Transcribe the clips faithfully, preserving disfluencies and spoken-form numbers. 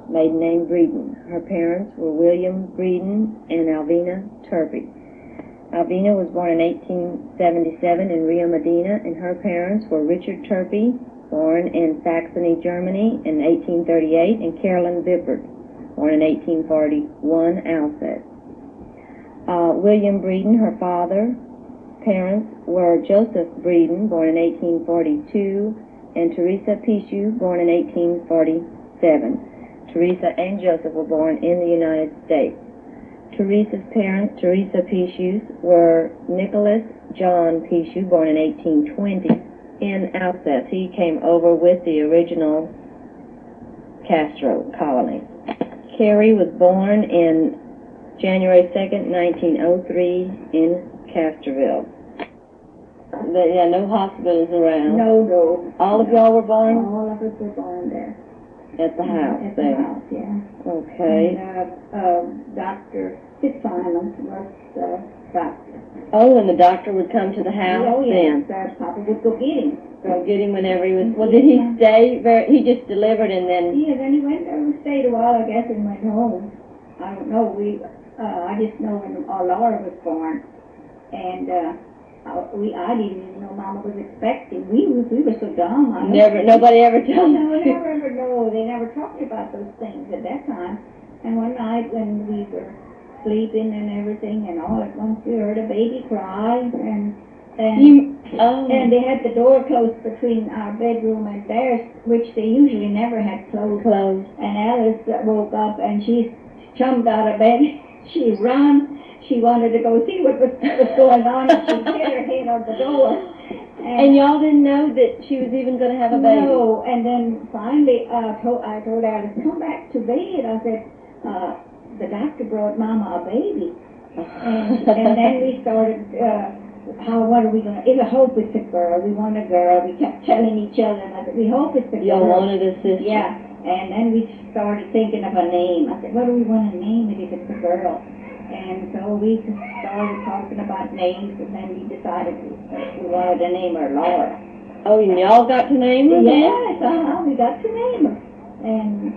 maiden name Breeden. Her parents were William Breeden and Alvina Turpey. Alvina was born in eighteen seventy-seven in Rio Medina, and her parents were Richard Turpey, born in Saxony, Germany in eighteen thirty-eight, and Carolyn Bippert, born in eighteen forty-one, Alsace. Uh, William Breeden, her father, parents were Joseph Breeden, born in eighteen forty-two, and Teresa Pichu, born in eighteen forty-seven. Teresa and Joseph were born in the United States. Teresa's parents, Teresa Pichu, were Nicholas John Pichu, born in eighteen twenty, in Alsace. He came over with the original Castro colony. Carrie was born in January second, nineteen oh three, in Castroville. The, yeah, no hospitals around. No, no. All of y'all were born? All of us were born there. At the house At there? the house, yeah. Okay. And uh, uh, Doctor Fitzsimons was the doctor. Oh, and the doctor would come to the house oh, then? yes. Uh, Papa would go get him. Go get him whenever he was... Well, did he stay? Very, he just delivered and then... Yeah, then he went there and stayed a while, I guess, and went home. I don't know. We, uh, I just know when our Laura was born. And... Uh, Uh, we, I didn't even know Mama was expecting. We, we, we were so dumb. I never, nobody ever told No, you. never ever know. They never talked about those things at that time. And one night when we were sleeping and everything, and all at once we heard a baby cry, and and You, oh. and they had the door closed between our bedroom and theirs, which they usually never had closed. Closed. And Alice woke up and she jumped out of bed. She ran. She wanted to go see what was, was going on, and she hit her head on the door. And, and y'all didn't know that she was even going to have a baby? No, and then finally uh, told, I told Alice, come back to bed. I said, uh, the doctor brought Mama a baby. And, and then we started, uh, how, what are we going to, I hope it's a girl. We want a girl. We kept telling each other, I said, we hope it's a girl. Y'all wanted a sister? Yeah, and then we started thinking of a name. I said, what do we want to name it if it's a girl? And so we started talking about names, and then we decided we, we wanted to name her Laura. Oh, and y'all got to name her? Yes, uh-huh, we got to name her. And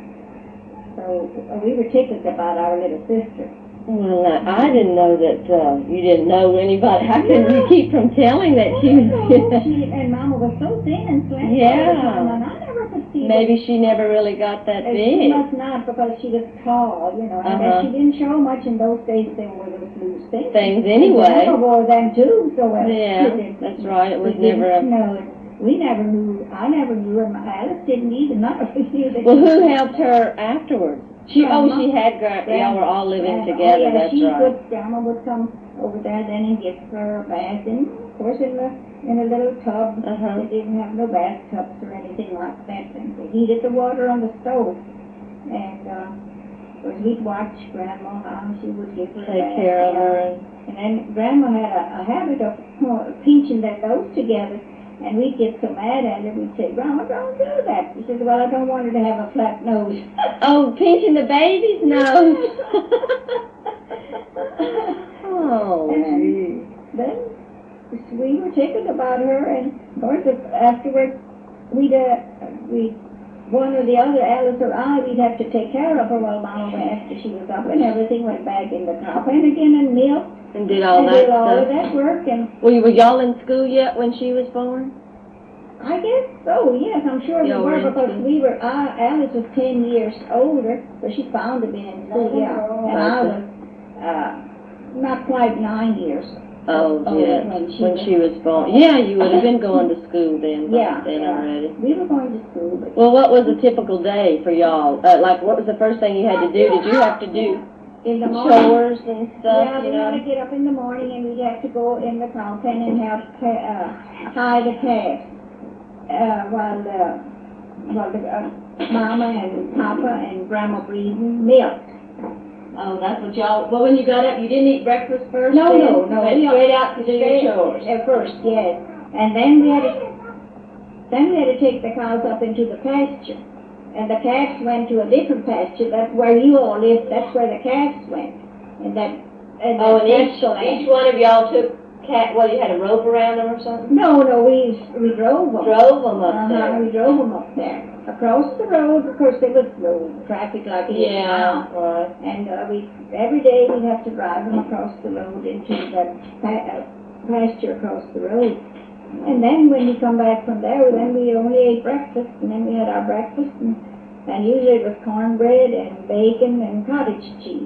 so uh, we were tickled about our little sister. Well, I, I didn't know that uh, you didn't know anybody. How can you keep from telling that she was... she, and Mama was so thin and slim. Yeah. And I never could see Maybe it. she never really got that Uh, big. She must not, because she was tall, you know. And Uh-huh. she didn't show much in those days. There were those loose things. Things anyway. Grandma wore them too, so uh, Yeah, it, that's right. It was we never a... didn't know it. We never knew. I never knew her. Alice didn't either. None of us knew that. Well, she who was- helped her afterwards? She, oh, Grandma. she had grand... Y'all were all living Grandma. together, Oh, yeah, that's she right. Would, Grandma would come over there then and give her a bath, and of course in the in a little tub. Uh-huh. They didn't have no bathtubs or anything like that, and they heated the water on the stove. And uh, of course we'd watch Grandma how she would give her a Take bath. care of yeah. her. And then Grandma had a, a habit of uh, pinching their nose together. And we'd get so mad at her, we'd say, Grandma, don't do that. She says, well, I don't want her to have a flat nose. Oh, pinching the baby's nose. Oh, gee. Then we were tickled about her, and of course afterwards we'd, uh, we, one or the other, Alice or I, we'd have to take care of her while Mama, after she was up and everything, went back in the coffin again and milk. And did all and that did all stuff. of that work, and Well, were y'all in school yet when she was born? I guess so, yes, I'm sure we Y'all were, were in because school? we were, uh, Alice was ten years older, so she found to be in school, yeah. And I was, uh, not quite nine years. Oh, older yeah, when she when was- she was born. Yeah, you would have been going to school then, Yeah, back then yeah. already. We were going to school, but Well, what was a typical day for y'all? Uh, like, what was the first thing you had to do? Did you have to do in the morning. chores and stuff, Yeah, you we had know? to get up in the morning and we'd have to go in the cow pen and help ca- uh, tie the calves uh, while the, while the uh, Mama and Papa and Grandma Breeden milked. Oh, that's what y'all, well, when you got up, you didn't eat breakfast first? No, then? no, no. Went straight out to do your Straight- chores? At first, yes. And then we had to, then we had to take the cows up into the pasture. And the calves went to a different pasture. That's where you all lived. That's where the calves went. And that, and Oh, that and each, pasture land. each one of y'all took cat, well, you had a rope around them or something? No, no, we we drove them. Drove them up uh-huh, there. We drove them up there. Across the road, of course, there was no traffic like it is Yeah, now. right. And uh, we every day we'd have to drive them across the road into the pa- uh, pasture across the road. And then when we come back from there, then we only ate breakfast, and then we had our breakfast, and, and usually it was cornbread and bacon and cottage cheese.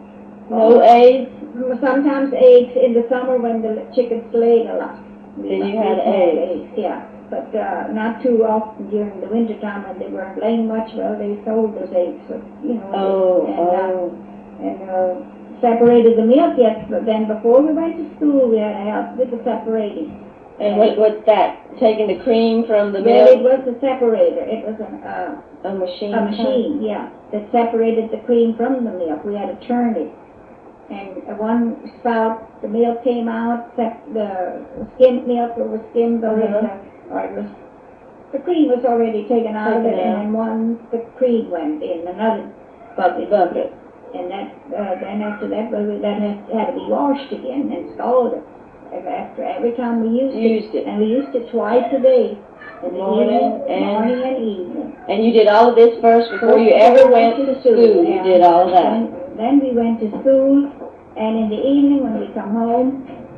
No eggs? Sometimes eggs in the summer when the chickens laid a lot. Then you had eggs. eggs. Yeah, but uh, not too often during the winter time when they weren't laying much. Well, they sold those eggs, so, you know. Oh, and, oh. Uh, and uh, separated the milk, yes, but then before we went to school, we had to help with the separating. And what, what's that? Taking the cream from the Well, it milk? was a separator. It was a, uh, A machine? a machine, yeah, that separated the cream from the milk. We had to turn it. And uh, one spout, the milk came out, sep- the skimmed milk was skimmed already, Uh-huh. or it was, the cream was already taken out of it, Taken out. and then one, the cream went in another bucket. Bucket. And that, uh, then after that, well, that had, had to be washed again and scalded. After every time we used, Used it, it. and we used it twice a day, in the Morning evening, and- morning and evening. And you did all of this first before you ever went to school? You did all that? Then, then we went to school, and in the evening when we come home,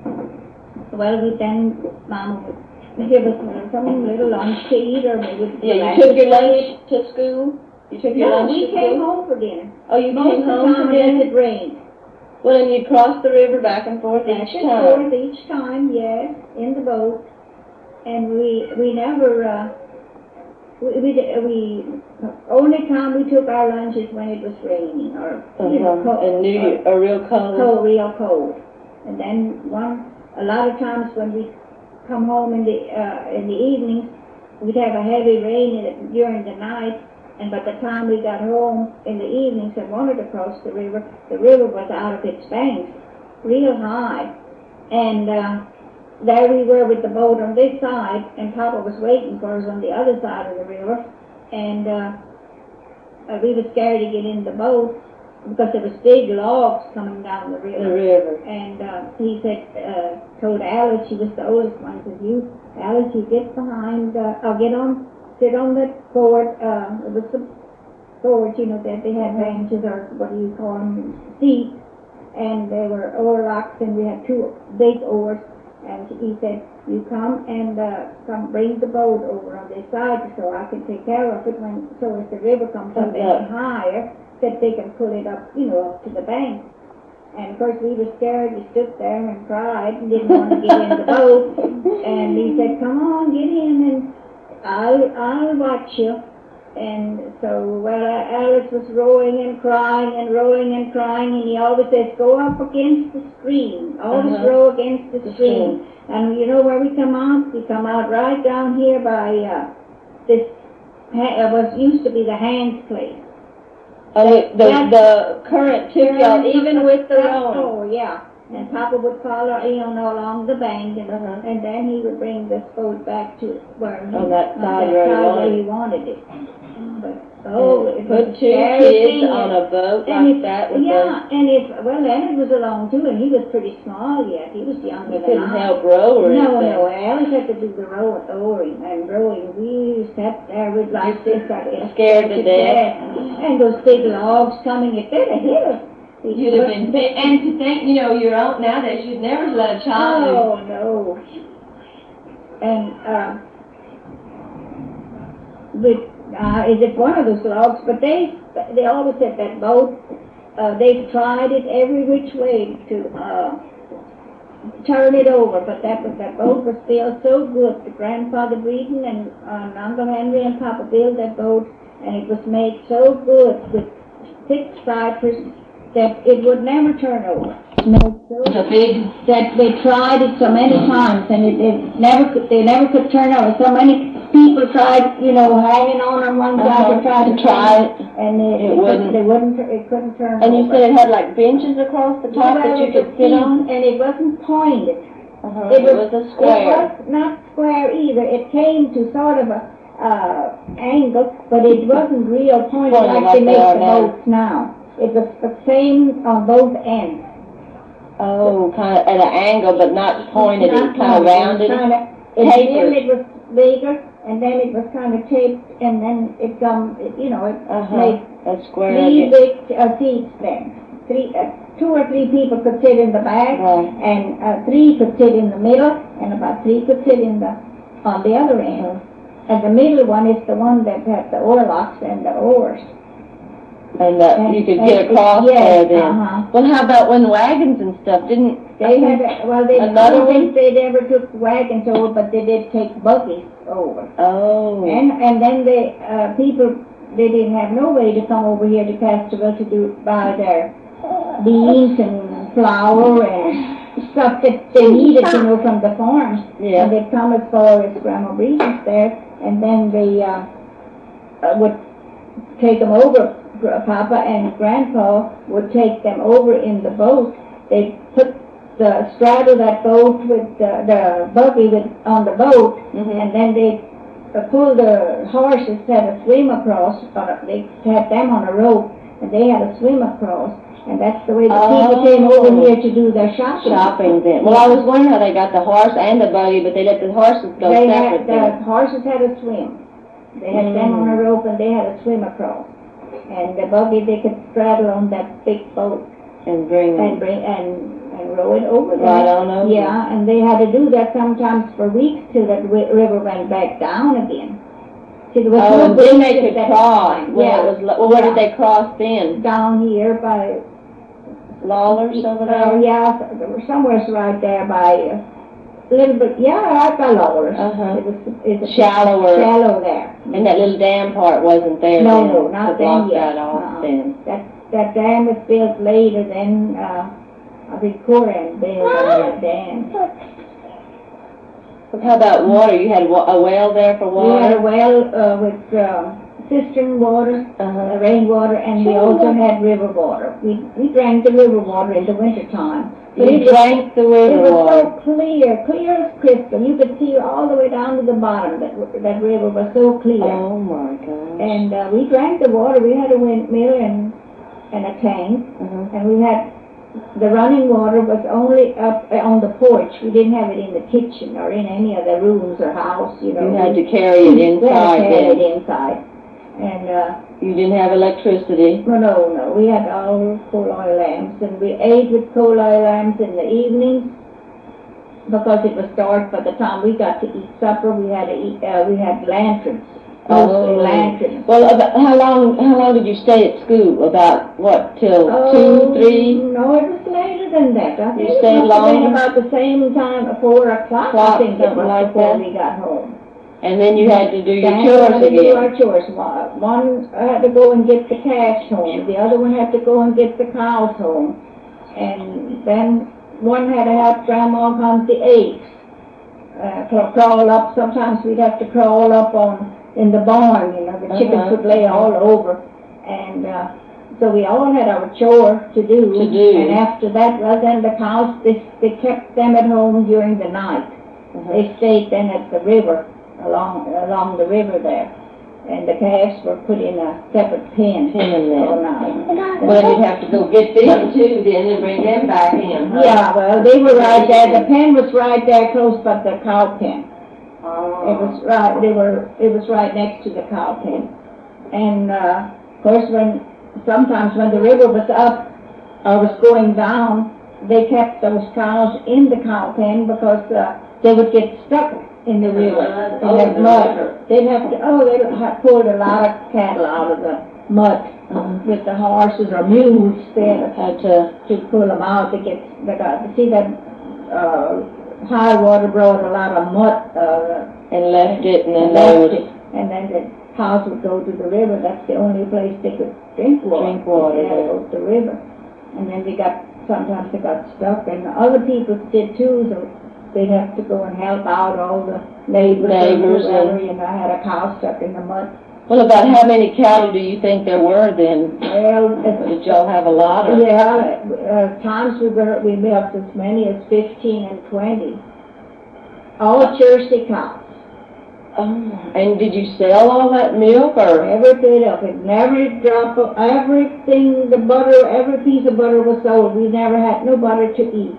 well, we then, Mama would give us some little lunch to eat, or maybe... Yeah, you took your lunch to school? You took your No, lunch we to came school? home for dinner. Oh, you Most came of the home time for dinner? it rained. Well, and you crossed the river back and forth Back each and time? forth each time, yes, in the boat. And we, we never, uh, we, we, di- we, only time we took our lunches when it was raining, or, you know, Uh-huh. cold. And knew you, a real cold? Cold, real cold. And then one, a lot of times when we come home in the, uh, in the evenings, we'd have a heavy rain in it during the night, and by the time we got home in the evenings and wanted to cross the river, the river was out of its banks, real high. And uh, there we were with the boat on this side, and Papa was waiting for us on the other side of the river. And uh, uh, we were scared to get in the boat because there was big logs coming down the river. The river. And uh, he said, uh, told Alice, she was the oldest one, said, you, Alice, you get behind, uh, I'll get on, sit on the board, uh, it was the board, you know, that they had benches, or what do you call them, seats, and they were oarlocks, and we had two big oars, and he said, you come and uh, come bring the boat over on this side so I can take care of it when, so if the river comes up any higher, that they can pull it up, you know, up to the bank. And of course we were scared, we stood there and cried and didn't want to get in the boat. And he said, come on, get in and I'll, I'll watch you. And so, well, Alice was rowing and crying and rowing and crying, and he always says, go up against the stream. Always Uh-huh. row against the, The stream. stream. And you know where we come out? We come out right down here by uh, this, ha- uh, was used to be the Hands place. Oh, the, the, That's- the current took y'all even with the rowing? Oh, yeah. And Papa would follow, you know, along the bank, and, Uh-huh. and then he would bring this boat back to where he, On that on side that where he side wanted where he wanted it. But, oh, it was Put a two scary kids thing. on a boat And like it- that with Yeah, and if, well, Leonard was along too, and he was pretty small yet. He was younger You than couldn't I. help row or No, anything? no, Alice had to do the row, rowing and rowing. We sat there with like this, I guess. Scared to death? And those big logs coming, if they'd have hit us. You'd have been, and to think, you know, you're out nowadays, you'd never let a child. Oh, no. And, uh, but, uh, is it one of those logs? But they, they always said that boat, uh, they've tried it every which way to, uh, turn it over, but that was, that boat was still so good. The grandfather Breeden and, uh, Uncle Henry and Papa built that boat, and it was made so good with thick cypress that it would never turn over. Made so The big, that they tried it so many times, and it, it never could, they never could turn over. So many people tried, you know, hanging on on one side Uh-huh, to try to to try turn it. and it, It it wouldn't. They wouldn't. It couldn't turn and over. you said it had like benches across the top that you could sit on? And it wasn't pointed. Uh-huh. It It was, was a square. It was not square either. It came to sort of a uh, angle, but it wasn't real pointed Pointed like like they they make are the now. boats now. It was the same on both ends. Oh, kind of at an angle, but not pointed, Not it kind of pointed, rounded. kinda- and then it was bigger, and then it was kind of taped, and then it come, you know, it Uh-huh. made A square. three big uh, seats then. Three, uh, two or three people could sit in the back, Right. and uh, three could sit in the middle, and about three could sit in the on the other end. Uh-huh. And the middle one is the one that had the oarlocks and the oars. And uh, And- you could and get it- across yes, there then. uh-huh. Well, how about when wagons and stuff? Didn't They had, a- well, they, I Another don't one? think they'd ever took wagons over, but they did take buggies over. Oh. And, and then they, uh, people, they didn't have no way to come over here to Castroville to do, buy their beans and flour and stuff that they needed, you know, from the farms. Yeah. And they'd come as far as Grandma Breeze's there, and then they, uh, uh, would take them over. Gr- Papa and Grandpa would take them over in the boat. They'd put the straddle that boat with the, the buggy with, on the boat, Mhm. and then they uh, pull the horses, had a swim across, or they had them on a rope, and they had a swim across, and that's the way the people came over Oh. here to do their shopping. Shopping then. Well, I was wondering how they got the horse and the buggy, but they let the horses go They separate had, the then. horses had a swim. They had them on a rope, and they had a swim across. And the buggy, they could straddle on that big boat And bring and them bring, and, and row it over there. right on over. Yeah, and they had to do that sometimes for weeks till that wi- river went back down again. See, there was Oh, no and then they bridge could at that cross. time. Well, Yeah. it was, lo- well, where Yeah. did they cross then? Down here by, Lawler's over oh, there? yeah, there was somewhere right there by, uh, a little bit, yeah, right by Lowers. Uh-huh. It was, it's a Shallower. Shallow there. And that little dam part wasn't there No, then? no, not to block then yet. that off Uh-uh. then. That, that dam was built later than, uh, I think Coran built that dam. How about water? You had wa- a well there for We had a water? well, uh, with, um, cistern water, uh, Uh-huh. rainwater, and we also had river water. We, we drank the river water in the wintertime. But You it was- drank the It river was water. so clear, clear as crystal. You could see all the way down to the bottom. That, that river was so clear. Oh my gosh. And, uh, we drank the water. We had a windmill and, and a tank. Uh-huh. And we had, the running water was only up uh, on the porch. We didn't have it in the kitchen or in any of the rooms or house, you know. You had to carry it We had to inside carry then. it inside. And, uh, You didn't have electricity. no, no, no, we had all coal oil lamps, and we ate with coal oil lamps in the evenings because it was dark. By the time we got to eat supper, we had to eat, uh, we had lanterns, mostly lanterns. Well, about, how long, how long did you stay at school? About, what, till Oh, two, three? No, it was later than that. I think You it stayed must have been longer? about the same time, four o'clock, Clock, I think it something was, like before that? we got home. And then you had to do your Then we chores had to do again. our chores. One one had to go and get the calves home, the other one had to go and get the cows home. And then one had to help Grandma hunt the eggs. Uh, crawl- crawl up, sometimes we'd have to crawl up on, in the barn, you know, the chickens Uh-huh. would lay all over. And, uh, so we all had our chore to do. To do. And after that, well, then the cows, they, they kept them at home during the night. Uh-huh. They stayed then at the river, along, along the river there. And the calves were put in a separate pen Pen then. all night. Well, you'd have to go get them too then and bring them back in, huh? Yeah, well, they were right there, the pen was right there close by the cow pen. It Oh. was right, they were, it was right next to the cow pen. And, uh, of course, when, sometimes when the river was up, or was going down, they kept those cows in the cow pen because, uh, they would get stuck in the river, Uh, in oh, the the mud. river. They'd have to, oh, they had pulled a lot of cattle out of the mud Mhm. with the horses or mules there Had to, to pull them out to get, they got, to see that, uh, high water brought a lot of mud, uh, and left it and then and they left would it. And then the cows would go to the river, that's the only place they could drink water. Drink water, They had to yeah. go to the river. And then they got, sometimes they got stuck, and other people did too, so they'd have to go and help out all the neighbors. Neighbors or whoever, and- you know, had a cow stuck in the mud. well, about how many cattle do you think there were then? Well, it's- Did y'all have a lot or? yeah, uh, times we were, we milked as many as fifteen and twenty. All Jersey cows. Oh, and did you sell all that milk, or? Every bit of it, and every drop of, everything, the butter, every piece of butter was sold. We never had no butter to eat.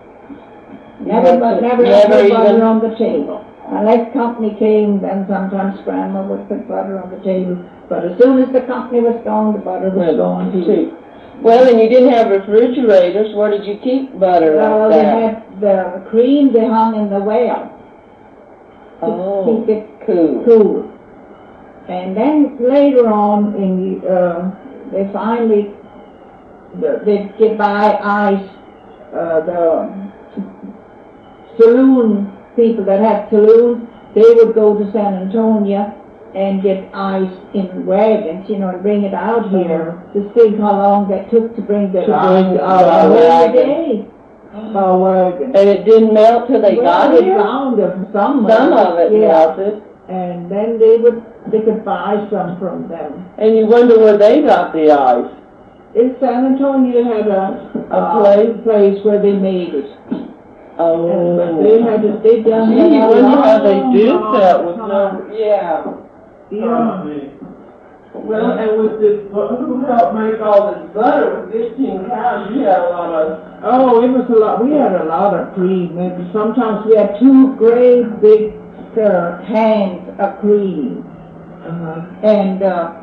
Never, but never had no butter on the table. Unless company came, then sometimes grandma would put butter on the table. But as soon as the company was gone, the butter was gone too. Well, and you didn't have refrigerators. Where did you keep butter Well, like they that? had the cream they hung in the well to Oh, keep it cool. cool. And then later on, in the, uh, they finally, the, they'd get by ice, uh, the saloon people that had saloons, they would go to San Antonio and get ice in wagons, you know, and bring it out here. Just think how long that took to bring that To ice bring out by every wagon. day. By wagon. And it didn't melt till they Well, got they here? found them somewhere. Some of it yeah. melted. And then they would, they could buy some from them. And you wonder where they got the ice. In San Antonio had a, A a place? place where they made it. Oh. And, but they had to, they done Gee, that you a wonder how long, they did long that with time. no, yeah. Yeah. Well, and with this, who helped make all this butter with fifteen cows, you had a lot of... Oh, it was a lot. We had a lot of cream. And sometimes we had two great big uh, cans of cream. Uh-huh. And, uh,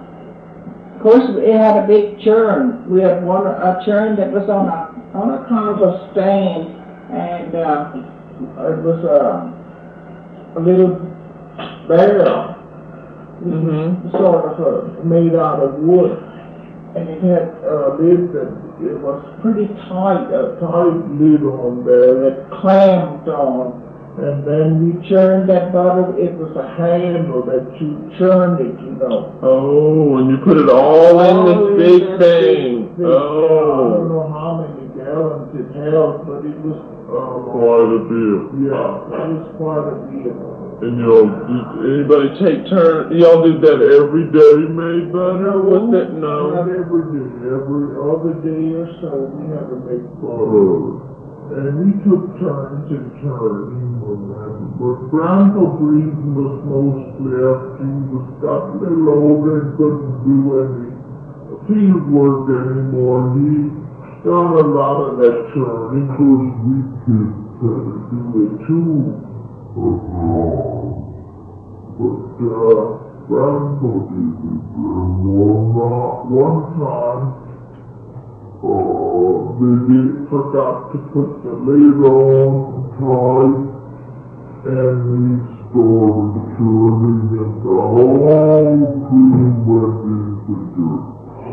of course, it had a big churn. We had one, a churn that was on a, on a kind of a stand. And, uh, it was a, a little barrel. Mm-hmm. Sort of uh, made out of wood, and it had a lid that it was pretty tight, a tight lid on there that clamped on, and then you churned that butter. It was a handle that you churned it, you know. Oh, and you put it all in this All big that thing. big- I don't Oh, know how many gallons it held, but it was uh, quite a bit. yeah, it was quite a bit. And y'all, did anybody take turn? Y'all did that every day, made butter with it? Not No. every day, every other day or so we had to make butter. And we took turns in turning on that. But Grandpa Breeden was mostly after he was got a little older and couldn't do any field work anymore. He done a lot of that turning because we kids had to do it too. But, uh, Grandpa did it, and one, uh, one time, uh, they did, forgot to put the lid on tight, and we started turning, and the whole cream went into dirt.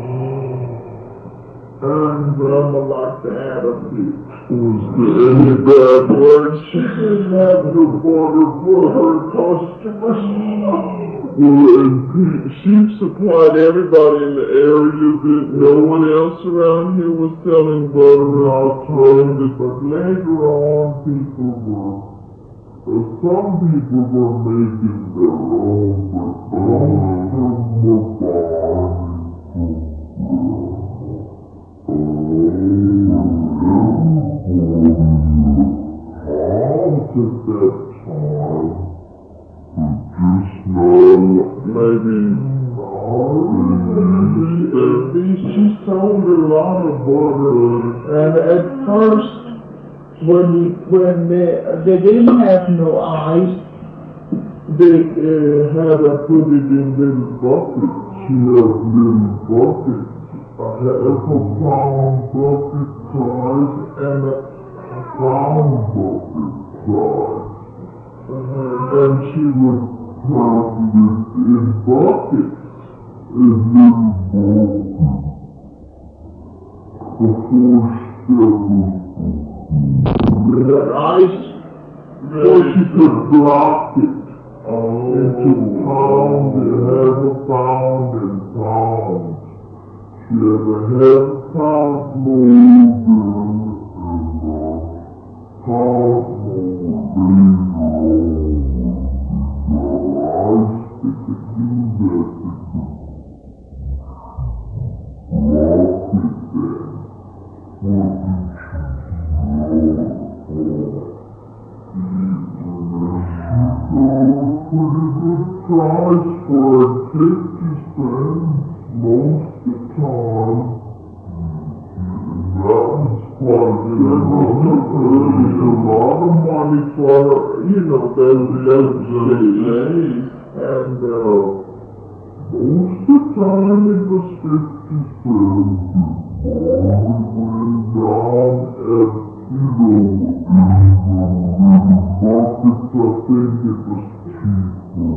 And Grandma liked to add a bit. Was there any bad words? She didn't have the butter for her customers. Well, and Pete, she supplied everybody in the area that no one else around here was selling butter. Not totally, but later on people were, uh, some people were making their own, but most of them were buying. House at that time, just now, Maybe. maybe she sold a lot of butter, and at first, when when they, they didn't have no ice, they uh, had to put it in little buckets. She had little buckets, a half a pound bucket size and a pound bucket size. Uh, and she would pound it in buckets, in little buckets, before she was that ice, before she could block it into pound and half a pound and pounds. She had a half pound mold and a pound mold later on. The ice that could do that, they could block it then. What did she do? nice for fifty cents most of the time. That was quite a bit of a lot of money for, you know, those those days. And uh, most of the time it was fifty cents. We went down at, you know, buckets, I think it was cheaper.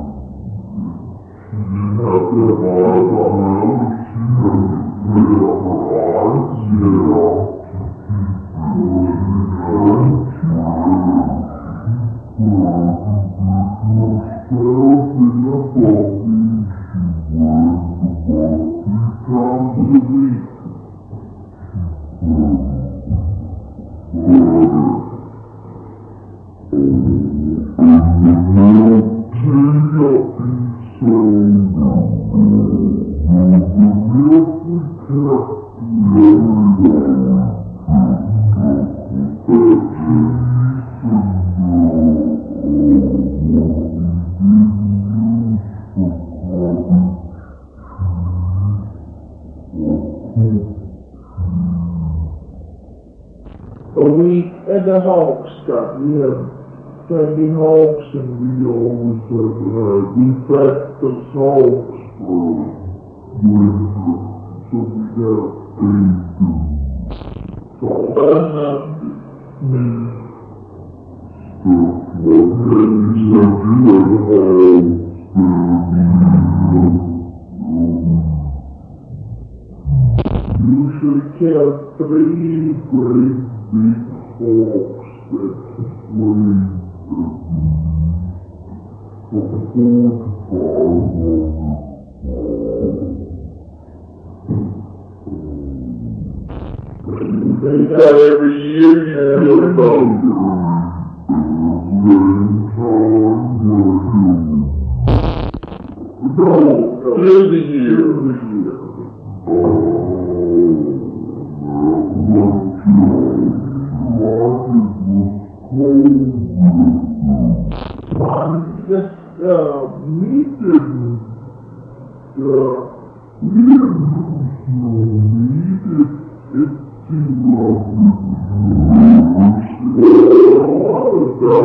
She didn't have to buy the house, she had to pay her eyes, yeah. Herself in a buggy, she went about three times a week. We at the Hawks got, we have plenty Hawks, and we always have, uh, we fed those Hawks for winter, so we got bacon. So I have me stuff like that. He said you had Hawks there. Usually kill three great big hawks that sway for four to five hundred. They got every year you hear about no, through the year. Through the year. Just, uh, we didn't, uh, we didn't need it, it seemed like it was a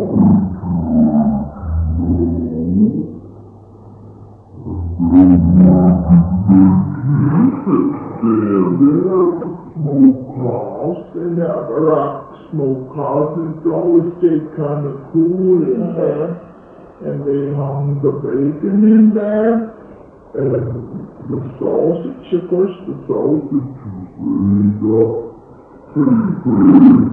smokehouse, they have a rock smokehouse, it always stayed kind of cool in there, and they hung the bacon in there, and the sausage, of course, the sausage was really uh, pretty pretty,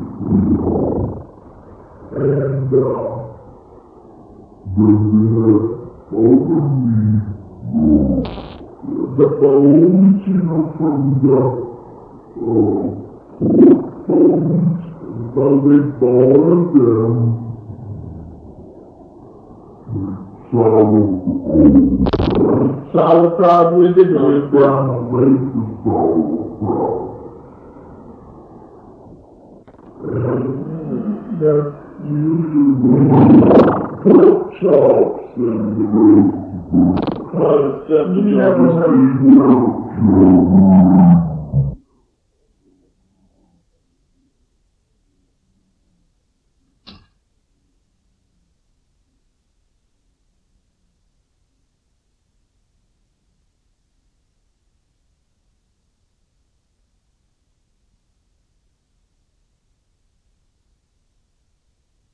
and uh, then they had other meat, uh, the bones, you know, from the Uh, so they boiled them, sauerkraut, sauerkraut with it, with brown away the sauerkraut. And that's usually pork chops and the rest of it. You never have